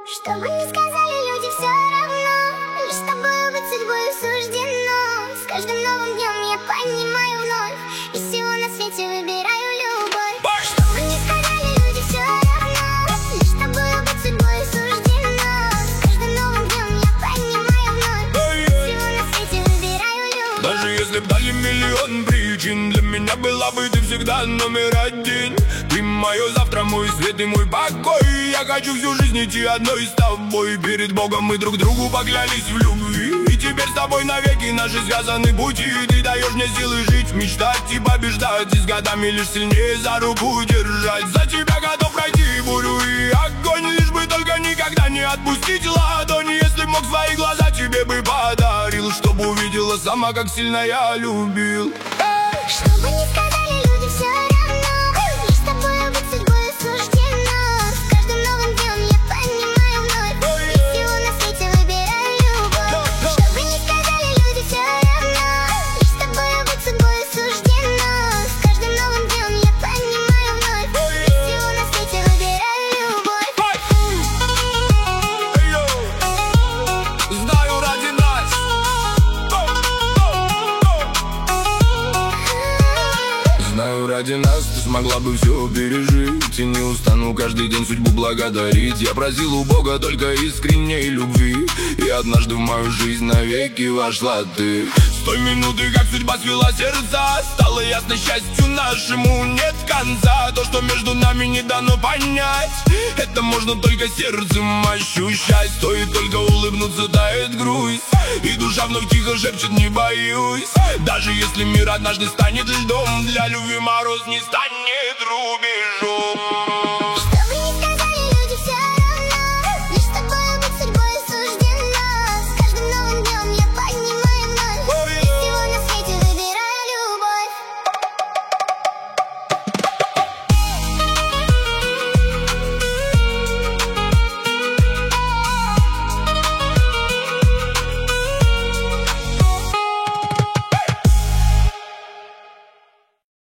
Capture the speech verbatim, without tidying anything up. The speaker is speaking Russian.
Что бы ни сказали люди, все равно лишь с тобой быть судьбой суждено. С каждым новым днем я понимаю вновь, из всего на свете выбираю любовь. Что бы ни сказали люди, все равно лишь с тобой быть судьбой суждено. С каждым новым днем я понимаю вновь, из всего на свете выбираю любовь. Даже если б дали миллион причин, для меня была бы ты всегда номер один. Ты мое завтра, мой свет и мой покой. Я хочу всю жизнь идти одной с тобой. Перед Богом мы друг другу поклялись в любви, и теперь с тобой навеки наши связаны пути. Ты даешь мне силы жить, мечтать и побеждать, и с годами лишь сильнее за руку держать. За тебя готов пройти бурю и огонь, лишь бы только никогда не отпустить ладони. Если б мог свои глаза тебе бы подарил, чтобы увидела сама, как сильно я любил. Что бы ни сказали люди, все равно лишь с тобой быть судьбой суждено. С каждым новым днем я понимаю вновь, из всего на свете выбираю любовь. Что бы ни сказали люди, все равно лишь с тобой быть судьбой суждено. С каждым новым днем я понимаю вновь, из всего на свете выбираю любовь. Знаю ради нас, знаю ради нас ты смогла бы все пережить, и не устану каждый день судьбу благодарить. Я просил у Бога только искренней любви, и однажды в мою жизнь навеки вошла ты. С той минуты, как судьба свела сердца, стало ясно, счастью нашему нет конца. То, что между нами не дано понять, это можно только сердцем ощущать. Стоит только улыбнуться, тает грусть, и душа вновь тихо шепчет: не боюсь. Даже если мир однажды станет льдом, для любви мороз не станет рубежом.